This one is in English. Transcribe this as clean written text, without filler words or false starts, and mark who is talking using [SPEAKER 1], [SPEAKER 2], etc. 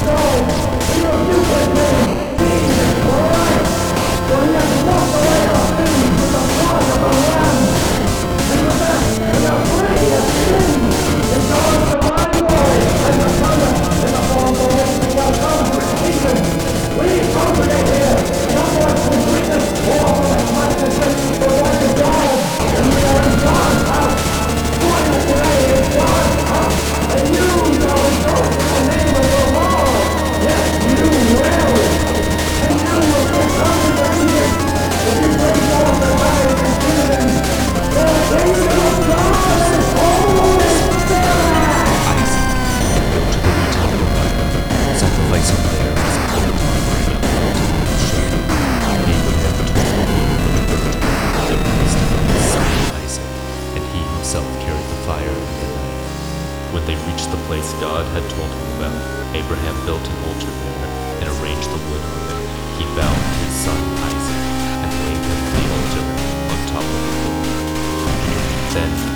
[SPEAKER 1] When they reached the place God had told him about, Abraham built an altar there and arranged the wood on it. He bound his son Isaac and laid him the altar on top of the wood. Then